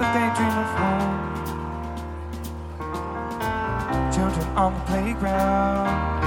they dream of home. Children on the playground,